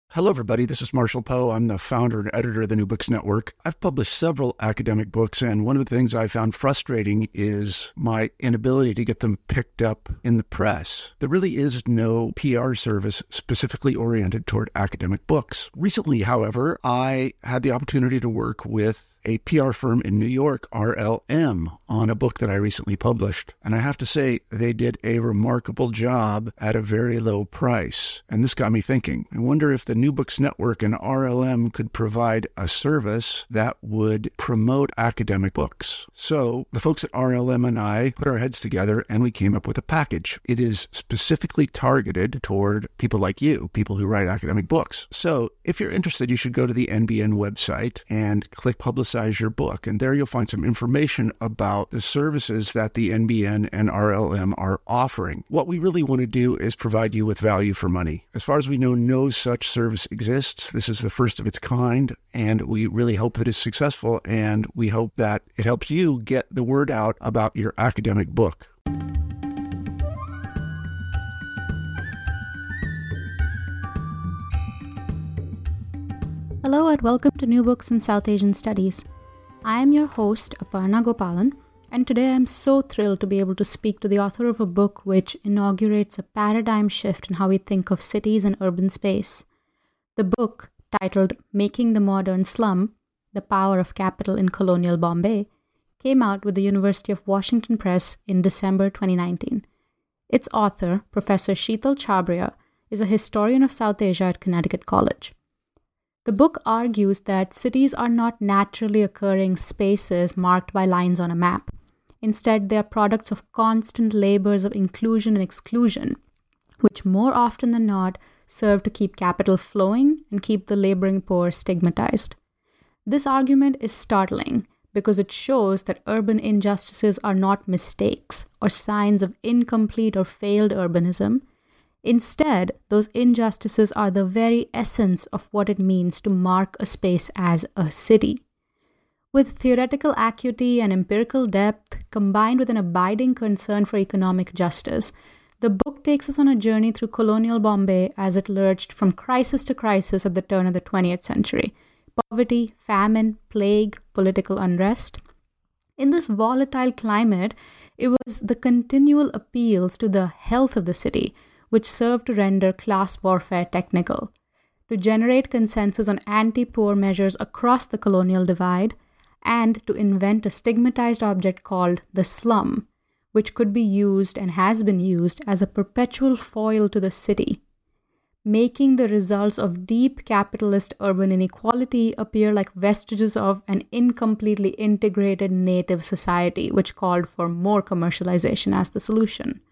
Hello, everybody. This is Marshall Poe. I'm the founder and editor of the New Books Network. I've published several academic books, and one of the things I found frustrating is my inability to get them picked up in the press. There really is no PR service specifically oriented toward academic books. Recently, however, I had the opportunity to work with a PR firm in New York, RLM, on a book that I recently published. And I have to say, they did a remarkable job at a very low price. And this got me thinking. I wonder if the New Books Network and RLM could provide a service that would promote academic books. So the folks at RLM and I put our heads together and we came up with a package. It is specifically targeted toward people like you, people who write academic books. So if you're interested, you should go to the NBN website and click Publicize Your Book. And there you'll find some information about the services that the NBN and RLM are offering. What we really want to do is provide you with value for money. As far as we know, no such service exists. This is the first of its kind, and we really hope that it's successful, and we hope that it helps you get the word out about your academic book. Hello and welcome to New Books in South Asian Studies. I am your host, Aparna Gopalan, and today I am so thrilled to be able to speak to the author of a book which inaugurates a paradigm shift in how we think of cities and urban space. The book, titled Making the Modern Slum: The Power of Capital in Colonial Bombay, came out with the University of Washington Press in December 2019. Its author, Professor Sheetal Chhabria, is a historian of South Asia at Connecticut College. The book argues that cities are not naturally occurring spaces marked by lines on a map. Instead, they are products of constant labors of inclusion and exclusion, which more often than not serve to keep capital flowing and keep the laboring poor stigmatized. This argument is startling because it shows that urban injustices are not mistakes or signs of incomplete or failed urbanism. Instead, those injustices are the very essence of what it means to mark a space as a city. With theoretical acuity and empirical depth, combined with an abiding concern for economic justice, the book takes us on a journey through colonial Bombay as it lurched from crisis to crisis at the turn of the 20th century. Poverty, famine, plague, political unrest. In this volatile climate, it was the continual appeals to the health of the city which served to render class warfare technical, to generate consensus on anti-poor measures across the colonial divide, and to invent a stigmatized object called the slum, which could be used and has been used as a perpetual foil to the city, making the results of deep capitalist urban inequality appear like vestiges of an incompletely integrated native society, which called for more commercialization as the solution.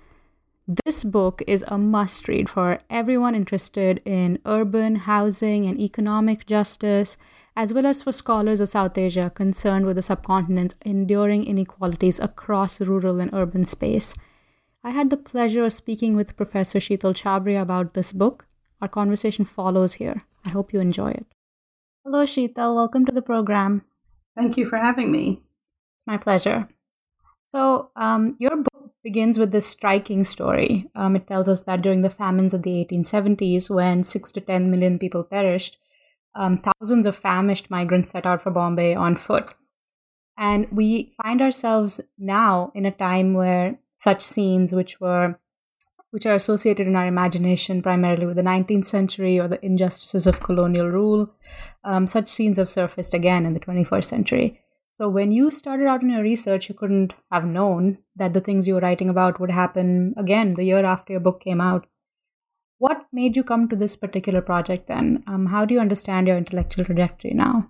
This book is a must-read for everyone interested in urban, housing, and economic justice, as well as for scholars of South Asia concerned with the subcontinent's enduring inequalities across rural and urban space. I had the pleasure of speaking with Professor Sheetal Chhabria about this book. Our conversation follows here. I hope you enjoy it. Hello, Sheetal. Welcome to the program. Thank you for having me. It's my pleasure. So, your book begins with this striking story. It tells us that during the famines of the 1870s, when 6 to 10 million people perished, thousands of famished migrants set out for Bombay on foot. And we find ourselves now in a time where such scenes, which are associated in our imagination primarily with the 19th century or the injustices of colonial rule, such scenes have surfaced again in the 21st century. So when you started out in your research, you couldn't have known that the things you were writing about would happen again the year after your book came out. What made you come to this particular project then? How do you understand your intellectual trajectory now?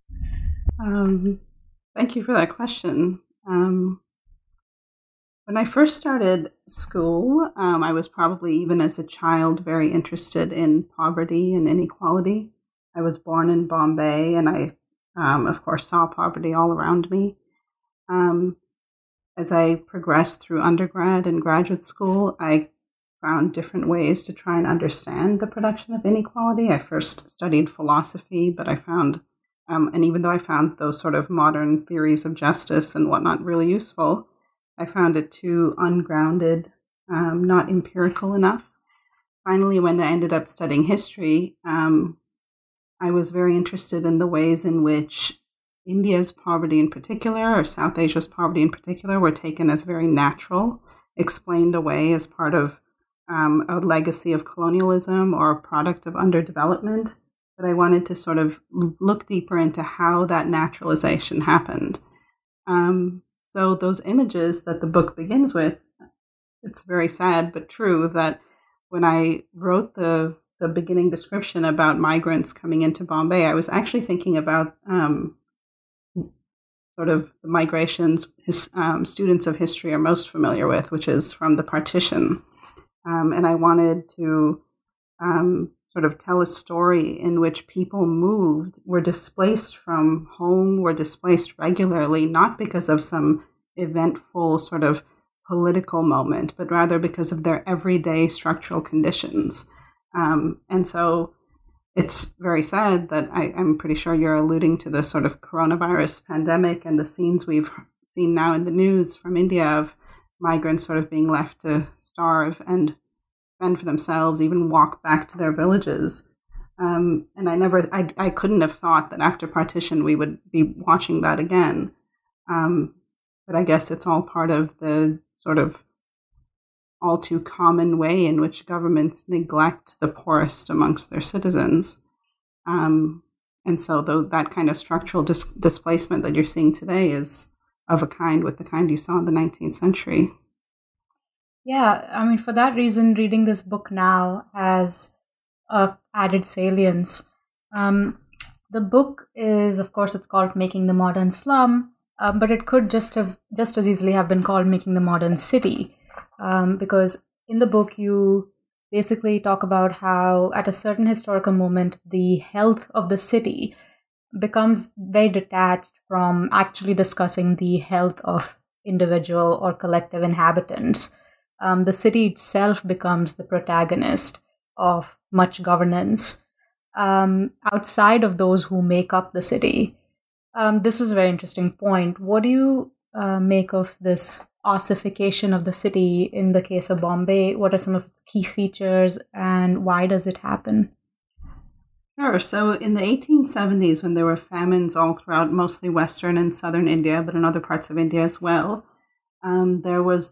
Thank you for that question. When I first started school, I was probably, even as a child, very interested in poverty and inequality. I was born in Bombay, and I of course, saw poverty all around me. As I progressed through undergrad and graduate school, I found different ways to try and understand the production of inequality. I first studied philosophy, but I found, and even though I found those sort of modern theories of justice and whatnot really useful, I found it too ungrounded, not empirical enough. finally, when I ended up studying history, I was very interested in the ways in which India's poverty in particular, or South Asia's poverty in particular, were taken as very natural, explained away as part of a legacy of colonialism or a product of underdevelopment. But I wanted to sort of look deeper into how that naturalization happened. So those images that the book begins with, it's very sad but true that when I wrote the beginning description about migrants coming into Bombay, I was actually thinking about sort of the migrations students of history are most familiar with, which is from the partition. And I wanted to sort of tell a story in which people were displaced from home, were displaced regularly, not because of some eventful sort of political moment, but rather because of their everyday structural conditions. And so it's very sad that I'm pretty sure you're alluding to the sort of coronavirus pandemic and the scenes we've seen now in the news from India of migrants sort of being left to starve and fend for themselves, even walk back to their villages. And I couldn't have thought that after partition we would be watching that again. But I guess it's all part of the sort of all too common way in which governments neglect the poorest amongst their citizens. And so that kind of structural displacement that you're seeing today is of a kind with the kind you saw in the 19th century. Yeah, I mean, for that reason, reading this book now has added salience. The book is, of course, it's called Making the Modern Slum, but it could just as easily have been called Making the Modern City, because in the book you basically talk about how at a certain historical moment, the health of the city becomes very detached from actually discussing the health of individual or collective inhabitants. The city itself becomes the protagonist of much governance outside of those who make up the city. This is a very interesting point. What do you make of this ossification of the city in the case of Bombay? What are some of its key features and why does it happen? Sure. So in the 1870s, when there were famines all throughout mostly Western and Southern India, but in other parts of India as well, there was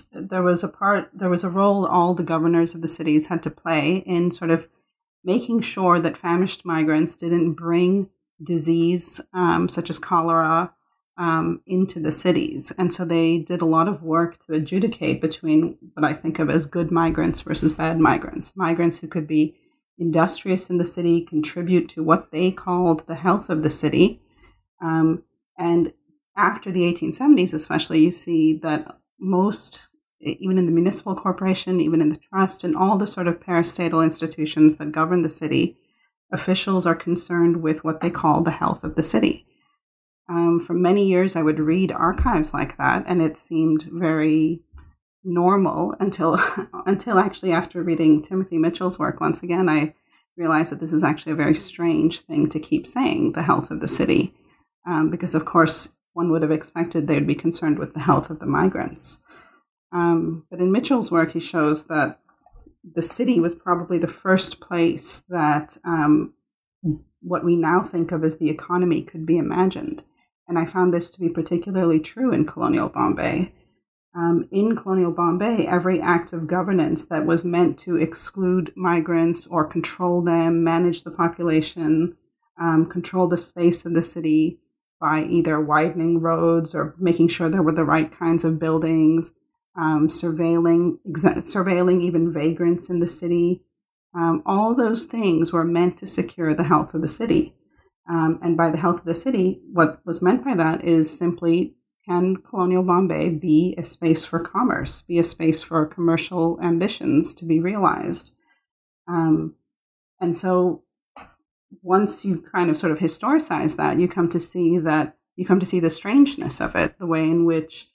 a role all the governors of the cities had to play in sort of making sure that famished migrants didn't bring disease such as cholera into the cities. And so they did a lot of work to adjudicate between what I think of as good migrants versus bad migrants who could be industrious in the city, contribute to what they called the health of the city. And after the 1870s, especially, you see that most, even in the municipal corporation, even in the trust, and all the sort of parastatal institutions that govern the city, officials are concerned with what they call the health of the city. For many years, I would read archives like that, and it seemed very normal until actually after reading Timothy Mitchell's work once again, I realized that this is actually a very strange thing to keep saying, the health of the city, because of course one would have expected they would be concerned with the health of the migrants. But in Mitchell's work, he shows that the city was probably the first place that what we now think of as the economy could be imagined. And I found this to be particularly true in colonial Bombay. In colonial Bombay, every act of governance that was meant to exclude migrants or control them, manage the population, control the space of the city by either widening roads or making sure there were the right kinds of buildings, surveilling even vagrants in the city. All those things were meant to secure the health of the city. And by the health of the city, what was meant by that is simply, can colonial Bombay be a space for commerce, be a space for commercial ambitions to be realized? And so once you kind of sort of historicize that, you come to see the strangeness of it, the way in which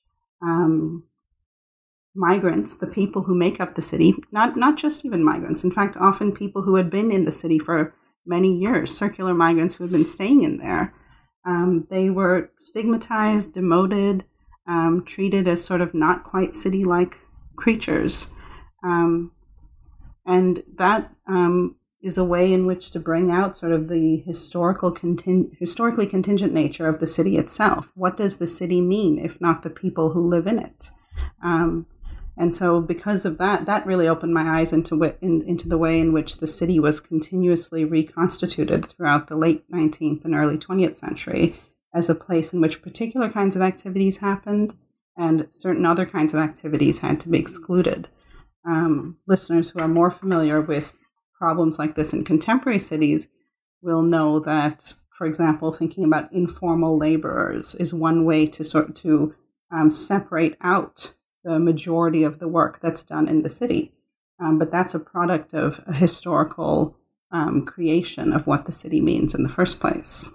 migrants, the people who make up the city, not just even migrants, in fact, often people who had been in the city for many years, circular migrants who had been staying in there, they were stigmatized, demoted, treated as sort of not quite city-like creatures. And that is a way in which to bring out sort of the historically contingent nature of the city itself. What does the city mean, if not the people who live in it? And so because of that, that really opened my eyes into the way in which the city was continuously reconstituted throughout the late 19th and early 20th century as a place in which particular kinds of activities happened and certain other kinds of activities had to be excluded. Listeners who are more familiar with problems like this in contemporary cities will know that, for example, thinking about informal laborers is one way to separate out the majority of the work that's done in the city. But that's a product of a historical creation of what the city means in the first place.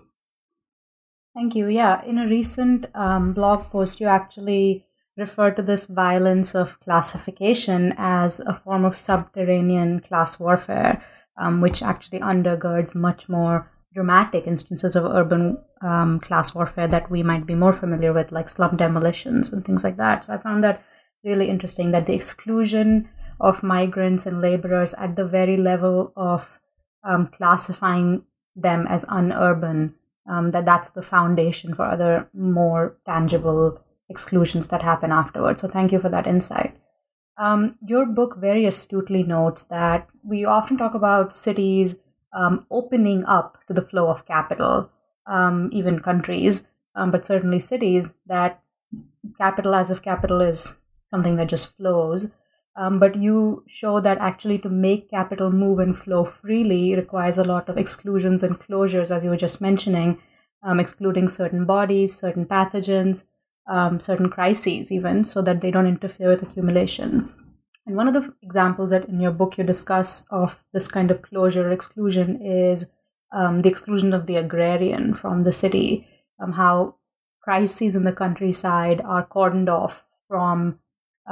Thank you. Yeah, in a recent blog post, you actually refer to this violence of classification as a form of subterranean class warfare, which actually undergirds much more dramatic instances of urban class warfare that we might be more familiar with, like slum demolitions and things like that. So I found that really interesting, that the exclusion of migrants and laborers at the very level of classifying them as unurban, that's the foundation for other more tangible exclusions that happen afterwards. So thank you for that insight. Your book very astutely notes that we often talk about cities opening up to the flow of capital, even countries, but certainly cities, that capital, as if capital is something that just flows. But you show that actually to make capital move and flow freely requires a lot of exclusions and closures, as you were just mentioning, excluding certain bodies, certain pathogens, certain crises even, so that they don't interfere with accumulation. And one of the examples that in your book you discuss of this kind of closure exclusion is the exclusion of the agrarian from the city, how crises in the countryside are cordoned off from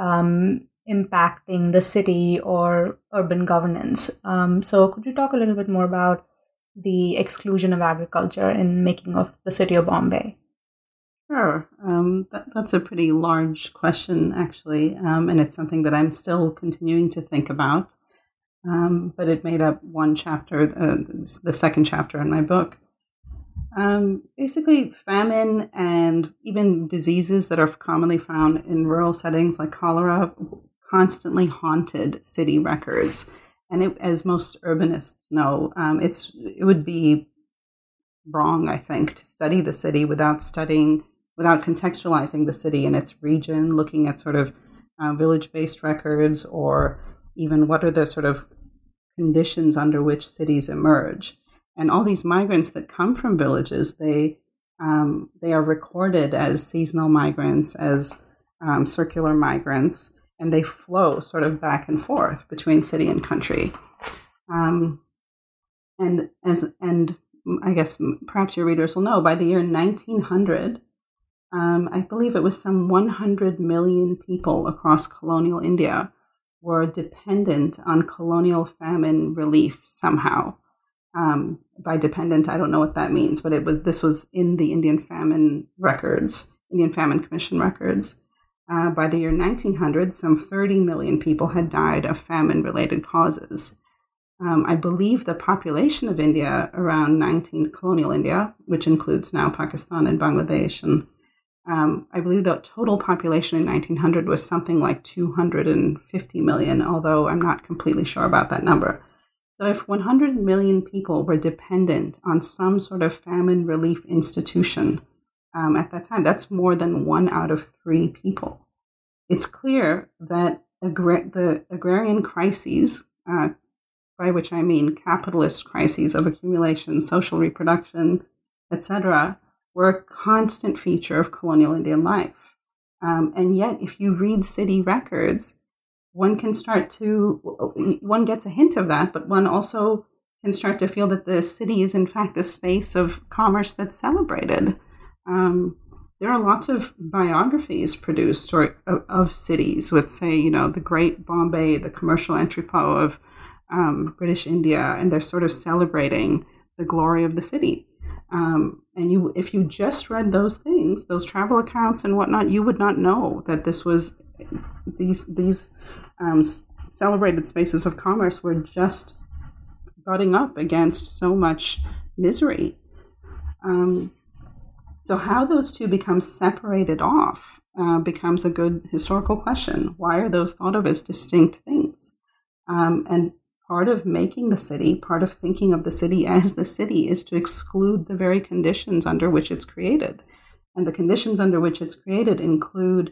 impacting the city or urban governance. So could you talk a little bit more about the exclusion of agriculture in making of the city of Bombay? Sure. That's a pretty large question, actually, and it's something that I'm still continuing to think about. But it made up one chapter, the second chapter in my book. Basically, famine and even diseases that are commonly found in rural settings like cholera constantly haunted city records. And as most urbanists know, it would be wrong, I think, to study the city without contextualizing the city in its region, looking at sort of village-based records, or even what are the sort of conditions under which cities emerge. And all these migrants that come from villages, they are recorded as seasonal migrants, as circular migrants, and they flow sort of back and forth between city and country. And I guess perhaps your readers will know, by the year 1900, I believe it was some 100 million people across colonial India were dependent on colonial famine relief somehow. By dependent, I don't know what that means, but this was in the Indian Famine Commission records. By the year 1900, some 30 million people had died of famine-related causes. I believe the population of India around colonial India, which includes now Pakistan and Bangladesh, and I believe the total population in 1900 was something like 250 million, although I'm not completely sure about that number. So if 100 million people were dependent on some sort of famine relief institution at that time, that's more than 1 out of 3 people. It's clear that the agrarian crises, by which I mean capitalist crises of accumulation, social reproduction, etc., were a constant feature of colonial Indian life. And yet, if you read city records, one gets a hint of that, but one also can start to feel that the city is in fact a space of commerce that's celebrated. There are lots of biographies produced of cities with, say, the Great Bombay, the commercial entrepot of British India, and they're sort of celebrating the glory of the city. And if you just read those things, those travel accounts and whatnot, you would not know that this was these celebrated spaces of commerce were just butting up against so much misery. So how those two become separated off becomes a good historical question. Why are those thought of as distinct things? And part of making the city, part of thinking of the city as the city, is to exclude the very conditions under which it's created. And the conditions under which it's created include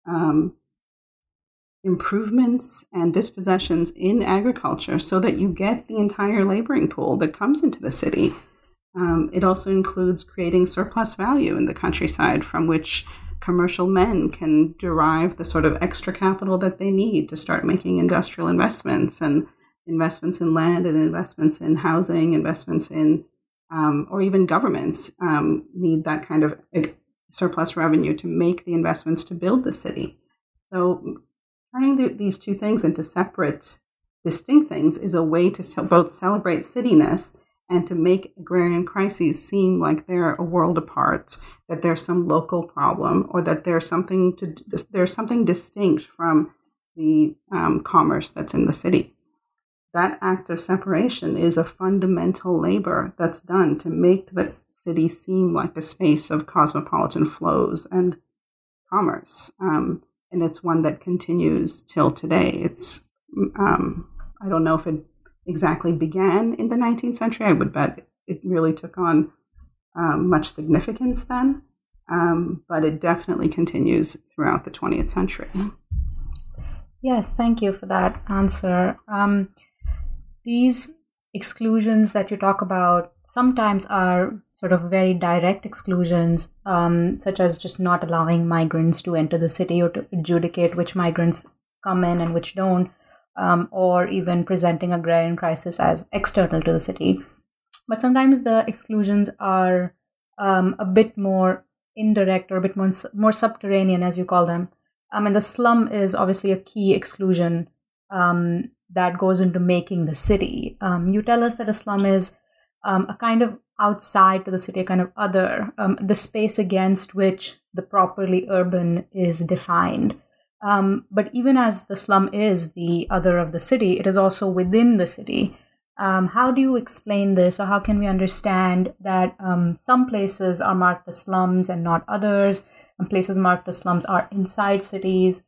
improvements and dispossessions in agriculture so that you get the entire laboring pool that comes into the city. It also includes creating surplus value in the countryside from which commercial men can derive the sort of extra capital that they need to start making industrial investments and investments in land and investments in housing, investments in, or even governments need that kind of surplus revenue to make the investments to build the city. So turning these two things into separate, distinct things is a way to both celebrate cityness and to make agrarian crises seem like they're a world apart, that there's some local problem, or that there's something distinct from the commerce that's in the city. That act of separation is a fundamental labor that's done to make the city seem like a space of cosmopolitan flows and commerce. And it's one that continues till today. It's I don't know if it exactly began in the 19th century. I would bet it really took on much significance then, but it definitely continues throughout the 20th century. Yes, thank you for that answer. These exclusions that you talk about sometimes are sort of very direct exclusions, such as just not allowing migrants to enter the city or to adjudicate which migrants come in and which don't. Or even presenting agrarian crisis as external to the city. But sometimes the exclusions are a bit more indirect or a bit more subterranean, as you call them. And the slum is obviously a key exclusion that goes into making the city. You tell us that a slum is a kind of outside to the city, a kind of other, the space against which the properly urban is defined. But even as the slum is the other of the city, it is also within the city. How do you explain this, or how can we understand that some places are marked as slums and not others, and places marked as slums are inside cities?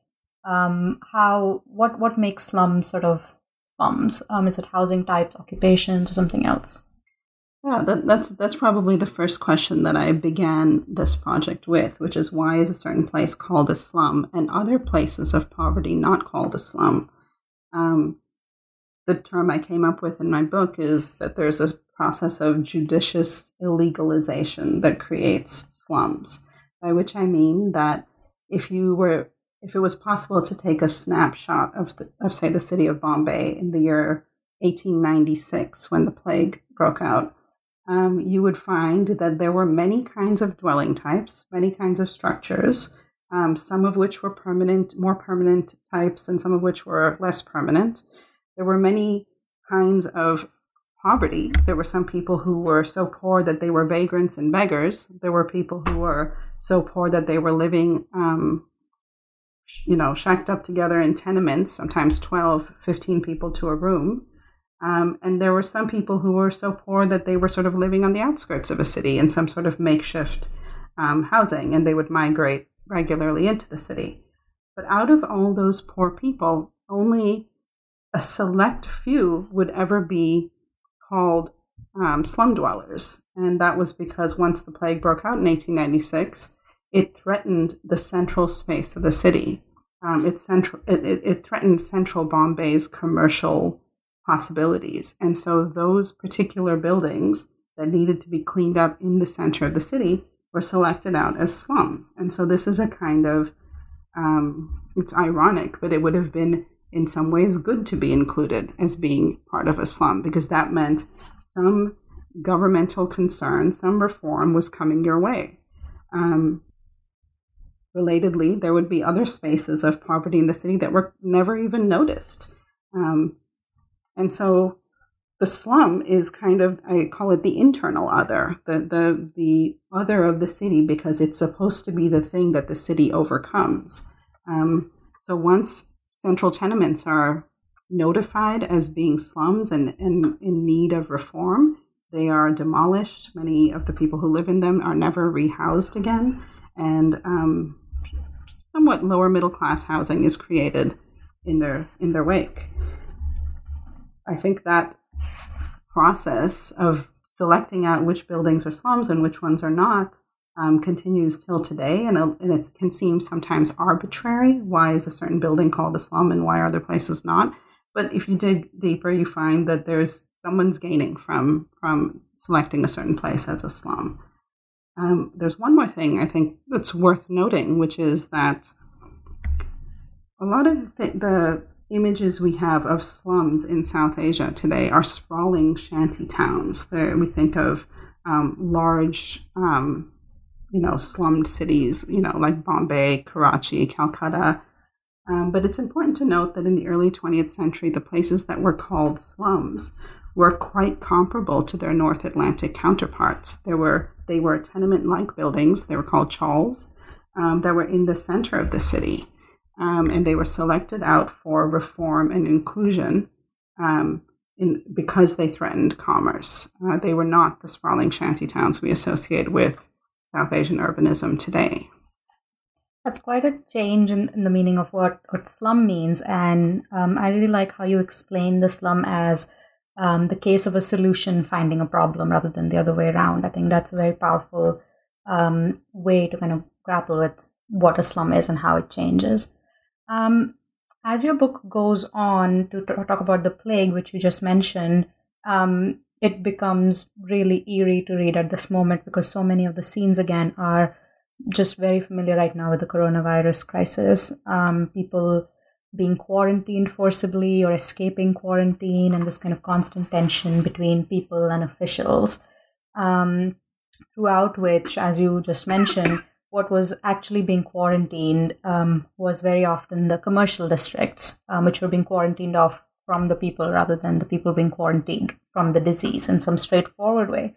What makes slums sort of slums? Is it housing types, occupations, or something else? Yeah, that's probably the first question that I began this project with, which is why is a certain place called a slum and other places of poverty not called a slum? The term I came up with in my book is that there's a process of judicious illegalization that creates slums, by which I mean that if it was possible to take a snapshot of say the city of Bombay in the year 1896 when the plague broke out, you would find that there were many kinds of dwelling types, many kinds of structures, some of which were more permanent types, and some of which were less permanent. There were many kinds of poverty. There were some people who were so poor that they were vagrants and beggars. There were people who were so poor that they were living, shacked up together in tenements, sometimes 12, 15 people to a room. And there were some people who were so poor that they were sort of living on the outskirts of a city in some sort of makeshift housing, and they would migrate regularly into the city. But out of all those poor people, only a select few would ever be called slum dwellers. And that was because once the plague broke out in 1896, it threatened the central space of the city. It threatened central Bombay's commercial possibilities. And so those particular buildings that needed to be cleaned up in the center of the city were selected out as slums. And so this is a kind of, it's ironic, but it would have been in some ways good to be included as being part of a slum, because that meant some governmental concern, some reform was coming your way. Relatedly, there would be other spaces of poverty in the city that were never even noticed. And so the slum is kind of, I call it the internal other, the other of the city, because it's supposed to be the thing that the city overcomes. So once central tenements are notified as being slums and in need of reform, they are demolished. Many of the people who live in them are never rehoused again. And somewhat lower middle class housing is created in their wake. I think that process of selecting out which buildings are slums and which ones are not continues till today, and it can seem sometimes arbitrary. Why is a certain building called a slum and why are other places not? But if you dig deeper, you find that someone's gaining from selecting a certain place as a slum. There's one more thing I think that's worth noting, which is that a lot of the images we have of slums in South Asia today are sprawling shanty towns. We think of large, slummed cities, like Bombay, Karachi, Calcutta. But it's important to note that in the early 20th century, the places that were called slums were quite comparable to their North Atlantic counterparts. They were tenement-like buildings. They were called chawls that were in the center of the city. And they were selected out for reform and inclusion because they threatened commerce. They were not the sprawling shanty towns we associate with South Asian urbanism today. That's quite a change in the meaning of what slum means. And I really like how you explain the slum as the case of a solution finding a problem rather than the other way around. I think that's a very powerful way to kind of grapple with what a slum is and how it changes. As your book goes on to talk about the plague, which you just mentioned, it becomes really eerie to read at this moment because so many of the scenes, again, are just very familiar right now with the coronavirus crisis. People being quarantined forcibly or escaping quarantine, and this kind of constant tension between people and officials, throughout which, as you just mentioned, what was actually being quarantined was very often the commercial districts, which were being quarantined off from the people rather than the people being quarantined from the disease in some straightforward way.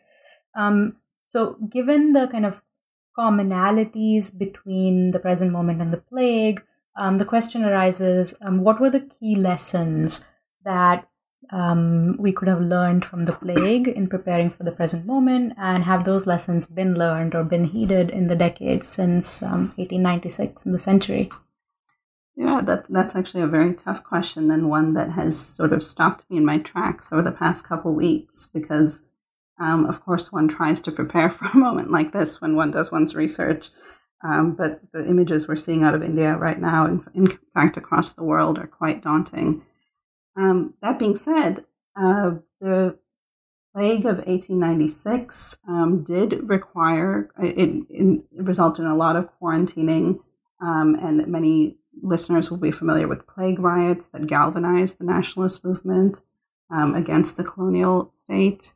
So given the kind of commonalities between the present moment and the plague, the question arises, what were the key lessons that we could have learned from the plague in preparing for the present moment, and have those lessons been learned or been heeded in the decades since 1896 in the century? Yeah, that's actually a very tough question, and one that has sort of stopped me in my tracks over the past couple weeks because, of course, one tries to prepare for a moment like this when one does one's research. But the images we're seeing out of India right now, in fact, across the world, are quite daunting. That being said, the plague of 1896 did require, it resulted in a lot of quarantining, and many listeners will be familiar with plague riots that galvanized the nationalist movement against the colonial state.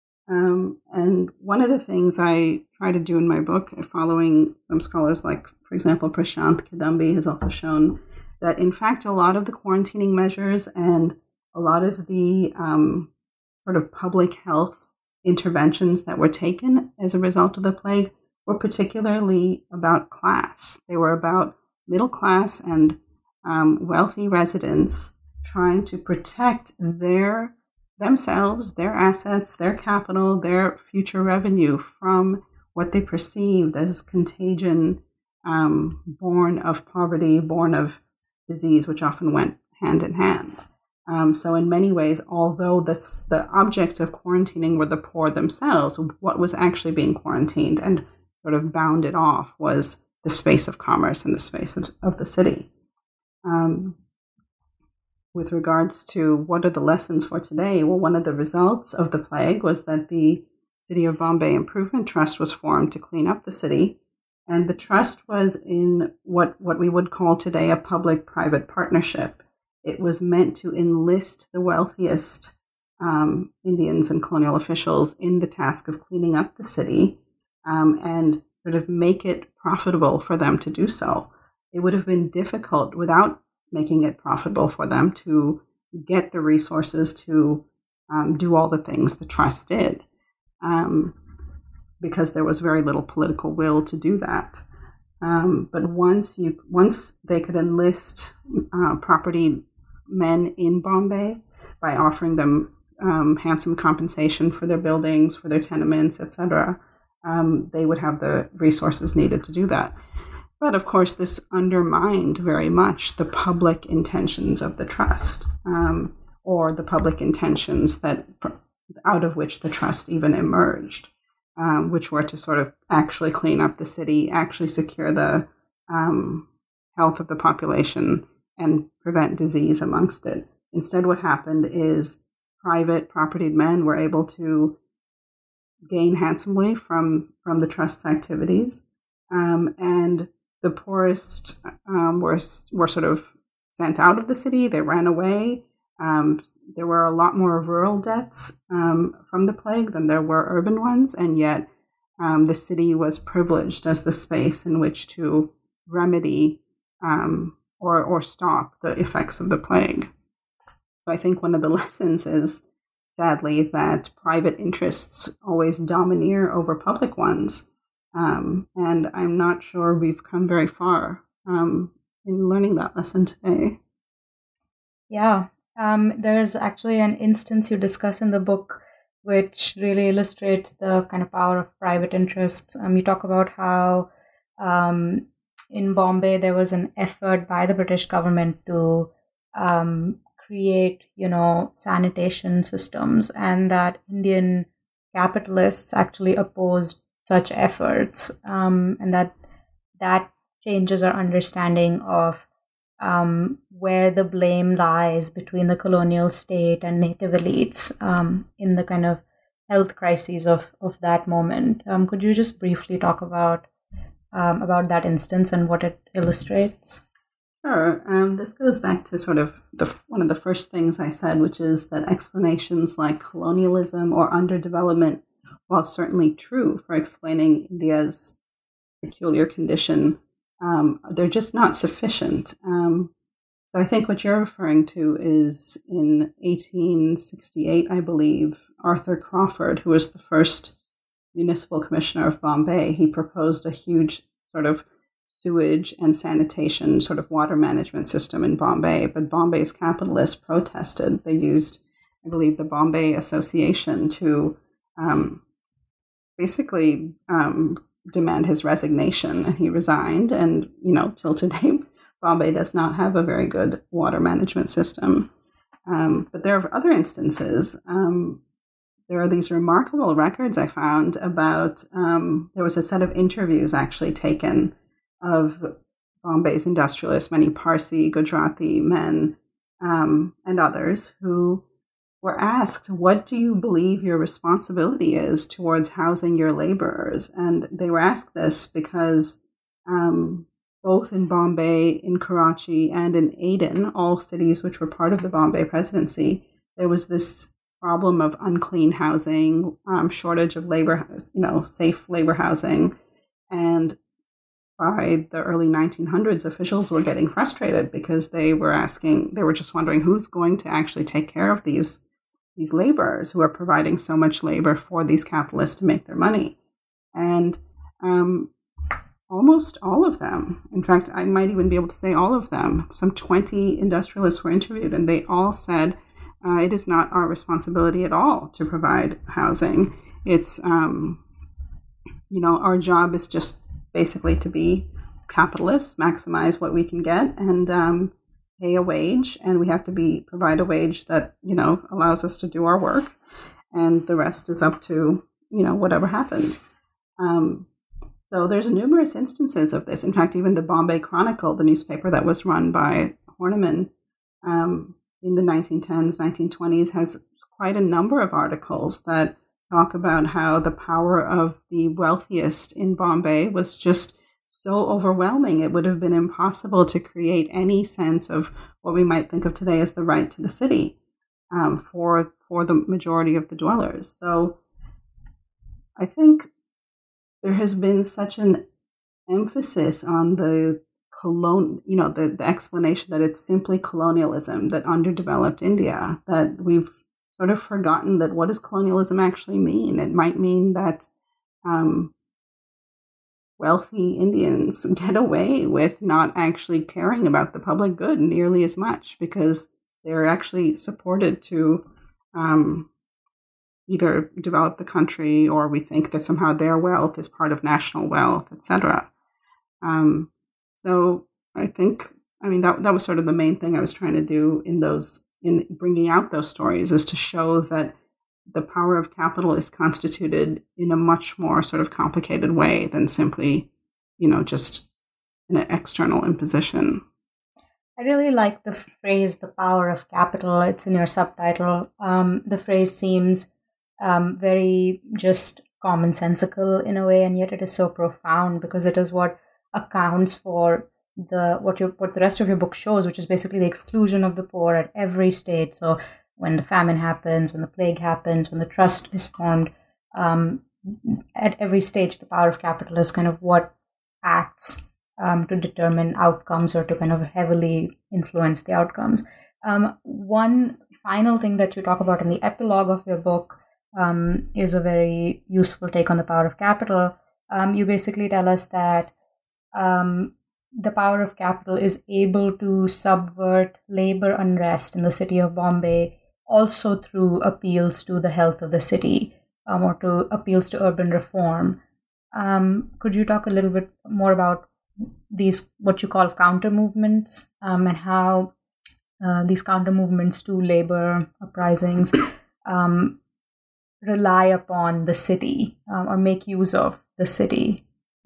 And one of the things I try to do in my book, following some scholars like, for example, Prashant Kidambi, has also shown that, in fact, a lot of the quarantining measures and a lot of the sort of public health interventions that were taken as a result of the plague were particularly about class. They were about middle class and wealthy residents trying to protect themselves, their assets, their capital, their future revenue from what they perceived as contagion born of poverty, born of disease, which often went hand in hand. So in many ways, although the object of quarantining were the poor themselves, what was actually being quarantined and sort of bounded off was the space of commerce and the space of the city. With regards to what are the lessons for today, well, one of the results of the plague was that the City of Bombay Improvement Trust was formed to clean up the city. And the trust was in what we would call today a public-private partnership. It was meant to enlist the wealthiest Indians and colonial officials in the task of cleaning up the city and sort of make it profitable for them to do so. It would have been difficult without making it profitable for them to get the resources to do all the things the trust did, because there was very little political will to do that. But once they could enlist property men in Bombay by offering them handsome compensation for their buildings, for their tenements, etc. They would have the resources needed to do that. But of course, this undermined very much the public intentions of the trust, or the public intentions that out of which the trust even emerged, which were to sort of actually clean up the city, actually secure the health of the population, and prevent disease amongst it. Instead, what happened is private propertied men were able to gain handsomely from the trust's activities, and the poorest were sort of sent out of the city. They ran away. There were a lot more rural deaths from the plague than there were urban ones, and yet the city was privileged as the space in which to remedy or stop the effects of the plague. So I think one of the lessons is, sadly, that private interests always domineer over public ones. And I'm not sure we've come very far in learning that lesson today. Yeah. There's actually an instance you discuss in the book which really illustrates the kind of power of private interests. You talk about how in Bombay there was an effort by the British government to create, sanitation systems, and that Indian capitalists actually opposed such efforts, and that changes our understanding of where the blame lies between the colonial state and native elites in the kind of health crises of that moment. Could you just briefly talk about that instance and what it illustrates? Sure. This goes back to sort of one of the first things I said, which is that explanations like colonialism or underdevelopment, while certainly true for explaining India's peculiar condition, they're just not sufficient. So I think what you're referring to is in 1868, I believe, Arthur Crawford, who was the first municipal commissioner of Bombay, he proposed a huge sort of sewage and sanitation sort of water management system in Bombay. But Bombay's capitalists protested. They used, I believe, the Bombay Association to basically demand his resignation, and he resigned. And, till today, Bombay does not have a very good water management system. But there are other instances. There are these remarkable records I found about, there was a set of interviews actually taken of Bombay's industrialists, many Parsi, Gujarati men, and others, who were asked, what do you believe your responsibility is towards housing your laborers? And they were asked this because both in Bombay, in Karachi, and in Aden, all cities which were part of the Bombay presidency, there was this problem of unclean housing, shortage of labor, safe labor housing. And by the early 1900s, officials were getting frustrated because they were just wondering who's going to actually take care of these laborers who are providing so much labor for these capitalists to make their money. And almost all of them, in fact, I might even be able to say all of them, some 20 industrialists were interviewed, and they all said, it is not our responsibility at all to provide housing. It's, our job is just basically to be capitalists, maximize what we can get, and pay a wage, and we have to provide a wage that allows us to do our work, and the rest is up to whatever happens. So there's numerous instances of this. In fact, even the Bombay Chronicle, the newspaper that was run by Horniman in the 1910s, 1920s, has quite a number of articles that talk about how the power of the wealthiest in Bombay was just so overwhelming. It would have been impossible to create any sense of what we might think of today as the right to the city for the majority of the dwellers. So I think there has been such an emphasis on the the explanation that it's simply colonialism that underdeveloped India, that we've sort of forgotten that what does colonialism actually mean? It might mean that wealthy Indians get away with not actually caring about the public good nearly as much because they're actually supported to either develop the country, or we think that somehow their wealth is part of national wealth, etc. So I think, that was sort of the main thing I was trying to do in bringing out those stories, is to show that the power of capital is constituted in a much more sort of complicated way than simply, just an external imposition. I really like the phrase, the power of capital. It's in your subtitle. The phrase seems very just commonsensical in a way, and yet it is so profound, because it is what accounts for what the rest of your book shows, which is basically the exclusion of the poor at every stage. So when the famine happens, when the plague happens, when the trust is formed, at every stage, the power of capital is kind of what acts to determine outcomes, or to kind of heavily influence the outcomes. One final thing that you talk about in the epilogue of your book is a very useful take on the power of capital. You basically tell us that the power of capital is able to subvert labor unrest in the city of Bombay, also through appeals to the health of the city, or to appeals to urban reform. Could you talk a little bit more about these, what you call counter movements, and how these counter movements to labor uprisings rely upon the city, or make use of the city?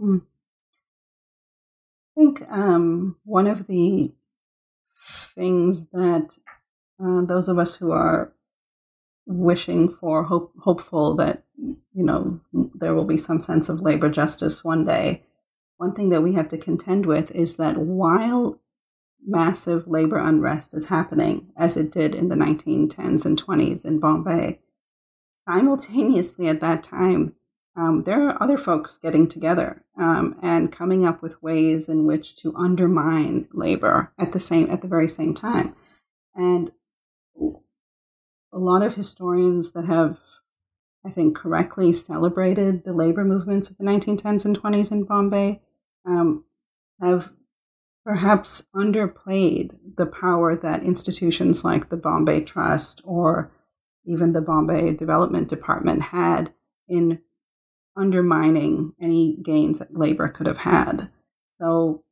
I think one of the things that those of us who are wishing for, hopeful that, there will be some sense of labor justice one day, one thing that we have to contend with is that while massive labor unrest is happening, as it did in the 1910s and 20s in Bombay, simultaneously at that time, there are other folks getting together and coming up with ways in which to undermine labor at the very same time. And a lot of historians that have, I think, correctly celebrated the labor movements of the 1910s and 20s in Bombay have perhaps underplayed the power that institutions like the Bombay Trust or even the Bombay Development Department had in undermining any gains that labor could have had. So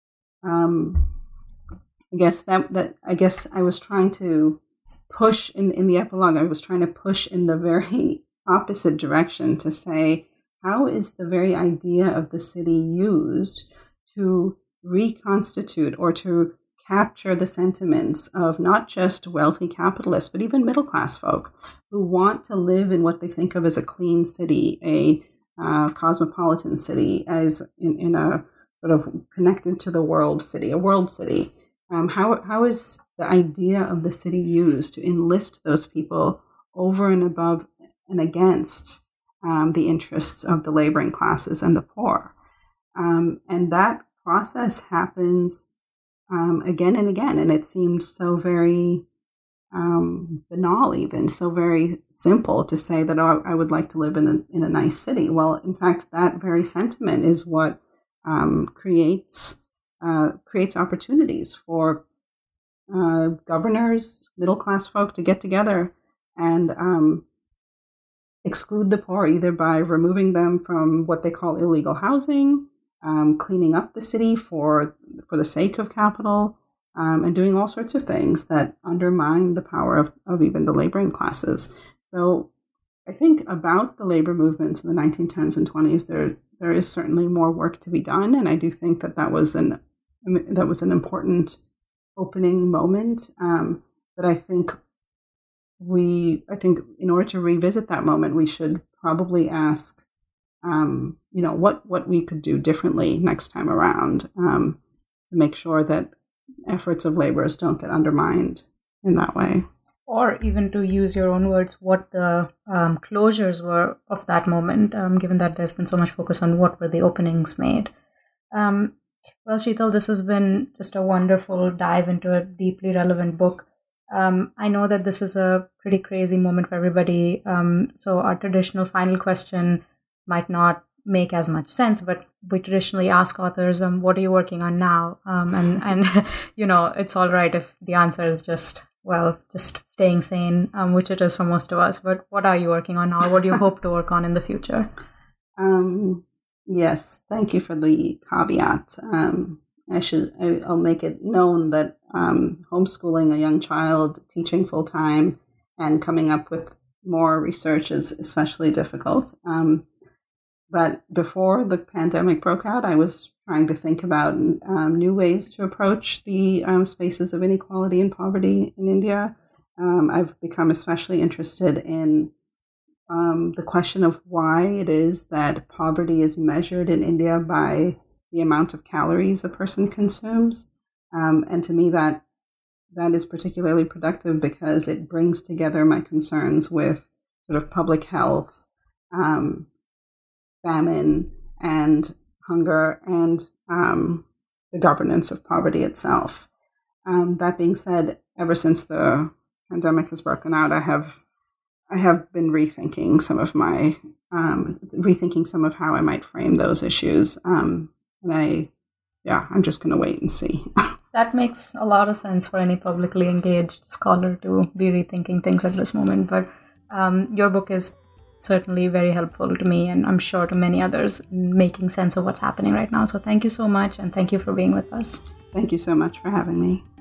I guess I was trying to push in the epilogue, I was trying to push in the very opposite direction to say, how is the very idea of the city used to reconstitute or to capture the sentiments of not just wealthy capitalists, but even middle-class folk who want to live in what they think of as a clean city, a cosmopolitan city, as in a sort of connected to the world city, a world city. How is the idea of the city used to enlist those people over and above and against the interests of the laboring classes and the poor? And that process happens again and again, and it seemed so very banal, even so very simple to say that, oh, I would like to live in a nice city. Well, in fact, that very sentiment is what creates opportunities for governors, middle-class folk to get together and exclude the poor, either by removing them from what they call illegal housing, cleaning up the city for the sake of capital, and doing all sorts of things that undermine the power of even the laboring classes. So I think about the labor movements in the 1910s and 20s, there is certainly more work to be done, and I do think that was an important opening moment. But I think in order to revisit that moment, we should probably ask, what we could do differently next time around to make sure that efforts of laborers don't get undermined in that way. Or even, to use your own words, what the closures were of that moment, given that there's been so much focus on what were the openings made. Well, Sheetal, this has been just a wonderful dive into a deeply relevant book. I know that this is a pretty crazy moment for everybody, so our traditional final question might not make as much sense, but we traditionally ask authors, what are you working on now? And it's all right if the answer is just well, just staying sane, which it is for most of us. But what are you working on now? What do you hope to work on in the future? Yes, thank you for the caveat. I'll make it known that homeschooling a young child, teaching full time, and coming up with more research is especially difficult. But before the pandemic broke out, I was trying to think about new ways to approach the spaces of inequality and poverty in India. I've become especially interested in the question of why it is that poverty is measured in India by the amount of calories a person consumes. And to me, that is particularly productive because it brings together my concerns with sort of public health, famine, and hunger, and the governance of poverty itself. That being said, ever since the pandemic has broken out, I have been rethinking some of how I might frame those issues. I'm just going to wait and see. That makes a lot of sense for any publicly engaged scholar to be rethinking things at this moment. But your book is certainly very helpful to me, and I'm sure to many others, in making sense of what's happening right now. So thank you so much, and thank you for being with us. Thank you so much for having me.